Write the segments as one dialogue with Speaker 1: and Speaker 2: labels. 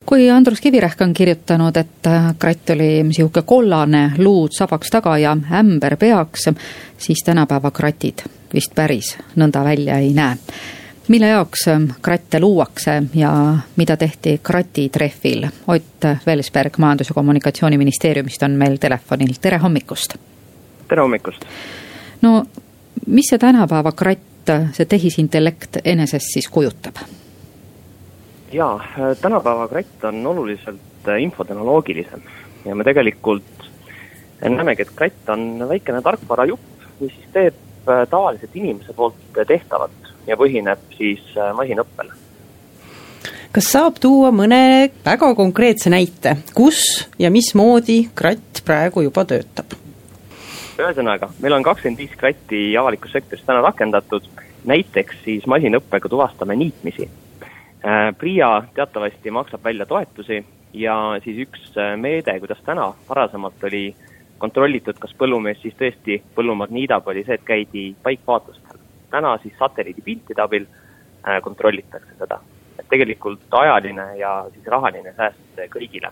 Speaker 1: Kui Andrus Kivirähk on kirjutanud, et kratt oli sihuke kollane, luud sabaks taga ja ämber peaks, siis tänapäeva kratid vist päris nõnda välja ei näe. Mille jaoks kratte luuakse ja mida tehti kratitreffil? Ott Velsberg Majandus- ja Kommunikatsiooniministeeriumist on meil telefonil. Tere hommikust!
Speaker 2: Tere hommikust!
Speaker 1: No, mis see tänapäeva kratt, see tehisintellekt enesest siis kujutab?
Speaker 2: Jaa, tänapäeva kratt on oluliselt infotehnoloogilisem ja me tegelikult näemegi, et kratt on väikene tarkvara jupp, mis siis teeb tavaliselt inimese poolt tehtavat ja põhineb siis masinõppel.
Speaker 3: Kas saab tuua mõne väga konkreetse näite, kus ja mismoodi kratt praegu juba töötab?
Speaker 2: Ühesõnaga, meil on 25 kratti avalikus sektoris täna rakendatud, näiteks siis masinõppega tuvastame niitmisi. PRIA teatavasti maksab välja toetusi ja siis üks meede, kuidas täna varasemalt oli kontrollitud, kas põllumees siis tõesti põllumaad niidab, oli see, et käidi paikvaatustel. Täna siis satelliidipiltide abil kontrollitakse seda. Et tegelikult ajaline ja siis rahaline sääst kõigile.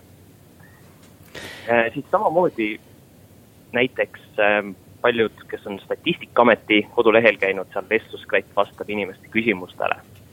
Speaker 2: Siis samamoodi näiteks paljud, kes on Statistikaameti kodulehel käinud, seal vestluskratt vastab inimeste küsimustele.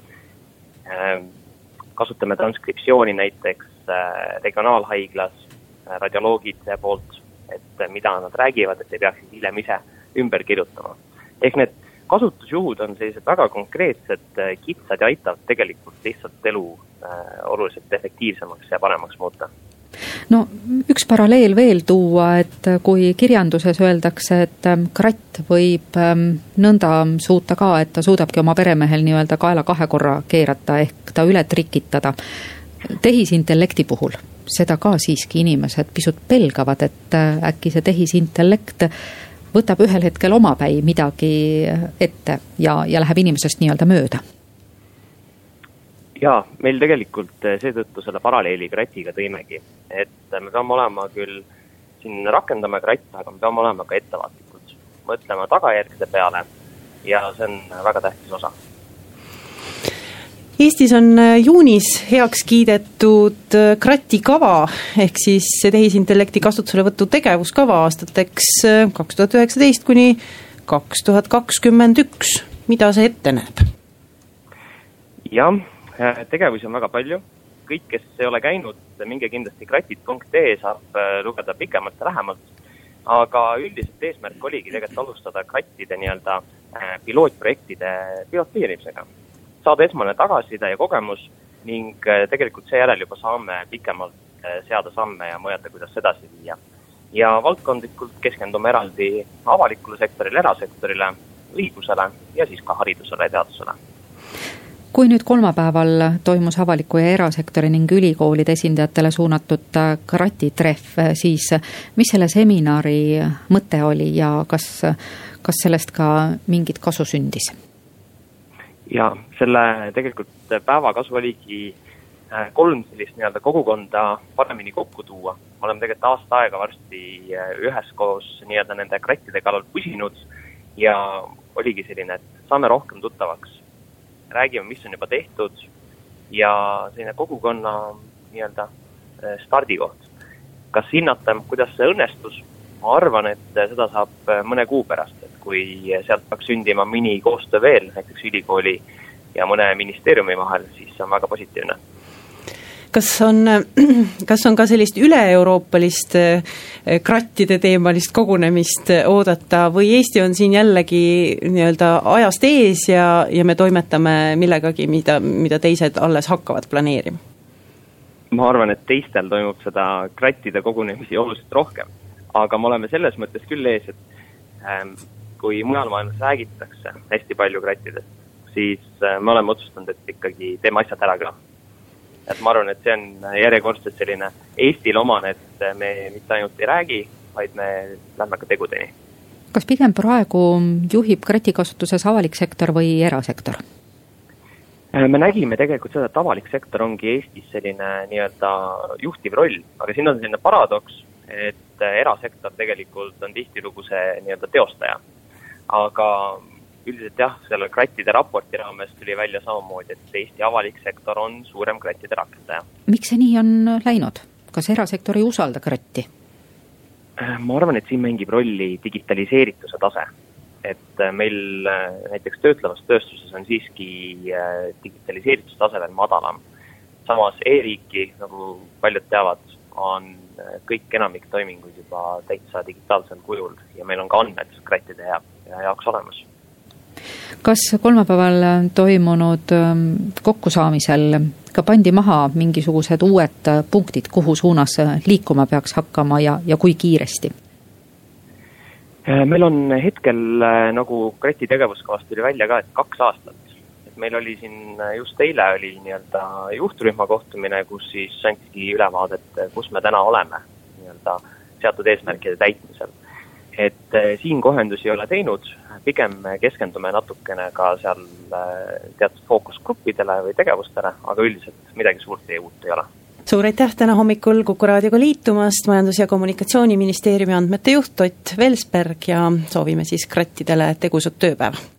Speaker 2: Kasutame transkriptsiooni näiteks regionaalhaiglas radioloogide poolt, et mida nad räägivad, et ei peaks hiljem ise ümber kirjutama. Ehk need kasutusjuhud on sellised väga konkreetsed, kitsad ja aitavad tegelikult lihtsalt elu oluliselt efektiivsemaks ja paremaks muuta.
Speaker 1: No, üks paralleel veel tuua, et kui kirjanduses öeldakse, et kratt võib nõnda suuta ka, et ta suudabki oma peremehel nii-öelda kaela 2 korra keerata ehk ta üle trikitada. Tehisintellekti puhul seda ka siiski inimesed pisut pelgavad, et äkki see tehisintellekt võtab ühel hetkel omapäi midagi ette ja läheb inimesest nii-öelda mööda.
Speaker 2: Jaa, meil tegelikult seetõttu selle paralleeli kratiga tõimegi, et me peame olema küll, siin rakendame kratte, aga me peame olema ka ettevaatlikud, mõtlema tagajärgede peale ja see on väga tähtis osa.
Speaker 3: Eestis on juunis heaks kiidetud kratikava ehk siis tehisintellekti kasutuselevõtu tegevuskava aastateks 2019 kuni 2021. Mida see ette näeb?
Speaker 2: Jah, tegevusi on väga palju. Kõik, kes ei ole käinud, minge kindlasti kratid.ee saab lugeda pikemalt ja lähemalt. Aga üldiselt eesmärk oligi tegelikult alustada krattide nii-öelda pilootprojektide piloteerimisega. Saada esmane tagasiside ja kogemus ning tegelikult seejärel juba saame pikemalt seada samme ja mõelda, kuidas edasi viia. Ja valdkondlikult keskendume eraldi avalikule sektorile, erasektorile, õigusele ja siis ka haridusele ja teadusele.
Speaker 1: Kui nüüd kolmapäeval toimus avaliku ja erasektori ning ülikoolide esindajatele suunatud kratitref, siis mis selle seminari mõte oli ja kas sellest ka mingit kasu sündis?
Speaker 2: Ja selle tegelikult päeva kasu oligi 3 sellist nii-öelda kogukonda paremini kokku tuua. Oleme tegelikult aasta aega varsti üheskoos nii-öelda nende krattide kallal pusinud ja oligi selline, et saame rohkem tuttavaks. Räägime, mis on juba tehtud ja selline kogukonna nii-öelda stardikoht. Kas hinnata, kuidas see õnnestus? Ma arvan, et seda saab mõne kuu pärast, et kui sealt peaks sündima mini koostöö veel, näiteks ülikooli ja mõne ministeeriumi vahel, siis see on väga positiivne.
Speaker 3: Kas on ka sellist üle-euroopalist krattide teemalist kogunemist oodata või Eesti on siin jällegi nii-öelda ajast ees ja me toimetame millegagi, mida teised alles hakkavad planeerima?
Speaker 2: Ma arvan, et teistel toimub seda krattide kogunemisi oluliselt rohkem. Aga me oleme selles mõttes küll ees, et kui mujal maailmas räägitakse hästi palju krattidest, siis me oleme otsustanud, et ikkagi teeme asjad ära ka. Et ma arvan, et see on järjekordselt selline Eestile omane, et me mitte ainult ei räägi, vaid me lähme ka tegudeni.
Speaker 1: Kas pigem praegu juhib kratikasutuses avalik sektor või erasektor?
Speaker 2: Me nägime tegelikult seda, et avalik sektor ongi Eestis selline nii-öelda juhtiv roll, aga siin on selline paradoks, et erasektor tegelikult on tihtilugu see nii-öelda teostaja. Aga üldiselt jah, selle krattide raporti raames tuli välja samamoodi, et Eesti avalik sektor on suurem krattide rakendaja.
Speaker 1: Miks see nii on läinud? Kas erasektor ei usalda kratti?
Speaker 2: Ma arvan, et siin mängib rolli digitaliseerituse tase. Et meil näiteks töötlevas tööstuses on siiski digitaliseerituse tase veel madalam. Samas e-riiki, nagu paljud teavad, on kõik enamik toiminguid juba täitsa digitaalsel kujul ja meil on ka andmed krattide jaoks olemas. Kas
Speaker 1: kolmapäeval toimunud kokkusaamisel ka pandi maha mingisugused uued punktid, kuhu suunas liikuma peaks hakkama ja kui kiiresti?
Speaker 2: Meil on hetkel, nagu krati tegevuskavast tuli välja ka, et 2 aastat. Et meil oli siin just eile oli nii-öelda juhtrühma kohtumine, kus siis andski ülevaadet, kus me täna oleme nii-öelda seatud eesmärkide täitmisel. Et siin kohendusi ei ole teinud, pigem keskendume natukene ka seal teatud fookusgruppidele või tegevustele, aga üldiselt midagi suurt ja uut ei ole.
Speaker 3: Suur aitäh täna hommikul Kuku raadioga liitumast, Majandus- ja Kommunikatsiooniministeeriumi andmete juht Ott Velsberg ja soovime siis krattidele tegusat tööpäeva.